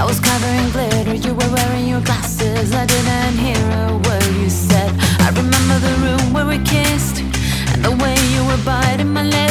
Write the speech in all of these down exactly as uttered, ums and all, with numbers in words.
was covered in glitter, you were wearing your glasses. I didn't hear a word you said. I remember the room where we kissed, and the way you were biting my lip.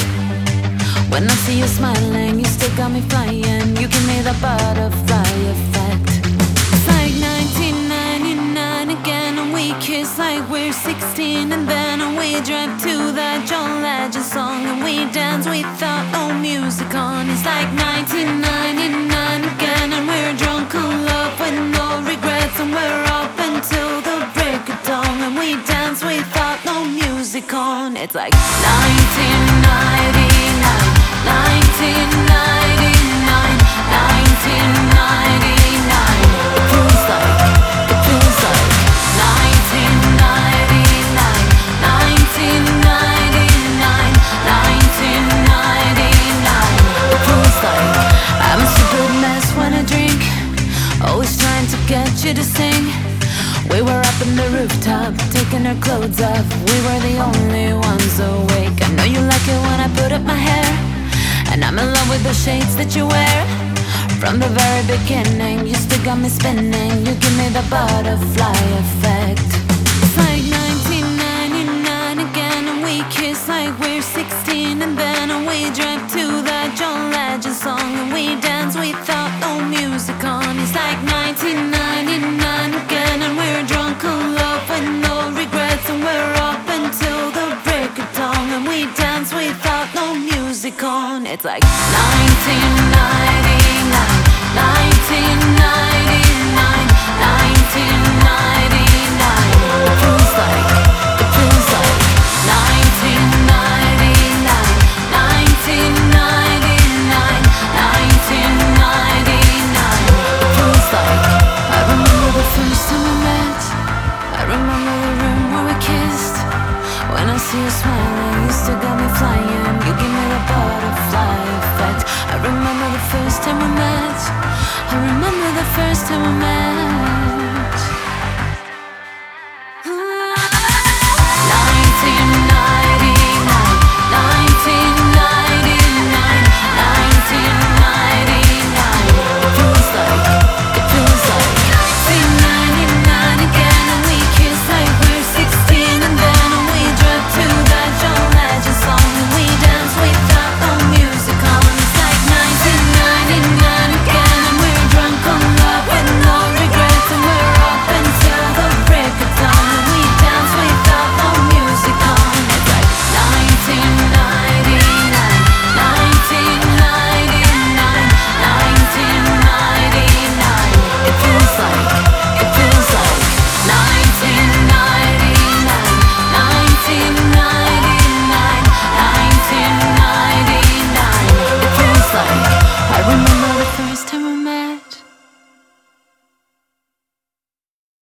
When I see you smiling, you still got me flying. You give me the butterfly effect. It's like nineteen ninety-nine again, and we kiss like we're sixteen. And then we drive to that John Legend song, and we dance without no music on. It's like nineteen ninety-nine again, and we're drunk on love with no regrets. And we're up until the break of dawn, and we dance without no music on. It's like nineteen ninety-nine, nineteen ninety-nine, nineteen ninety-nine. It feels like, it feels like nineteen ninety-nine, nineteen ninety-nine, nineteen ninety-nine. It feels like I'm a stupid mess when I drink, always trying to get you to sing. We were up in the rooftop, taking our clothes off. We were the only ones awake. I know you like it when I put up my hair, and I'm in love with the shades that you wear. From the very beginning, you still got me spinning. You give me the butterfly effect. It's like nineteen ninety-nine again, and we kiss like we're sixteen. And then we drive to that John Legend song, and we dance without no music on. It's like nineteen ninety-nine again, and we're drunk on love with no regrets. And we're up until the break of dawn, and we dance without no music on. It's like nineteen ninety-nine, nineteen ninety-nine, nineteen ninety-nine. It feels like, it feels like nineteen ninety-nine, nineteen ninety-nine, nineteen ninety-nine. It feels like I remember the first time we met. I remember the room where we kissed. When I see you smiling, you still got me flying. You give me the butterfly effect. I remember the first time we met. I remember the first time we met.